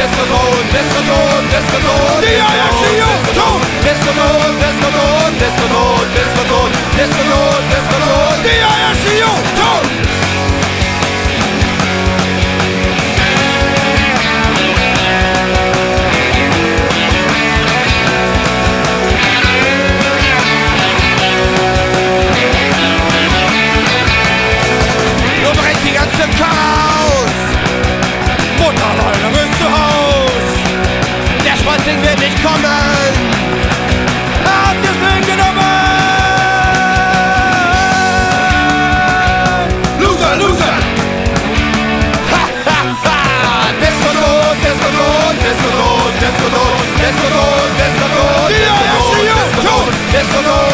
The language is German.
Deskodon, Deskodon, Deskodon, Die Eierschio, tot! Deskodon, Deskodon, Deskodon, Deskodon, Deskodon, Deskodon, Die Eierschio, tot! Nur brennt die ganze Karre aus. Mutterleiter ist zu Haus! Der Sponsing wird nicht kommen. Habt ihr's Leben genommen! Loser, Loser! Ha, ha, ha. Deskodon, Deskodon, Deskodon, Deskodon, Deskodon, Deskodon, Die Eierschio, tot! Deskodon,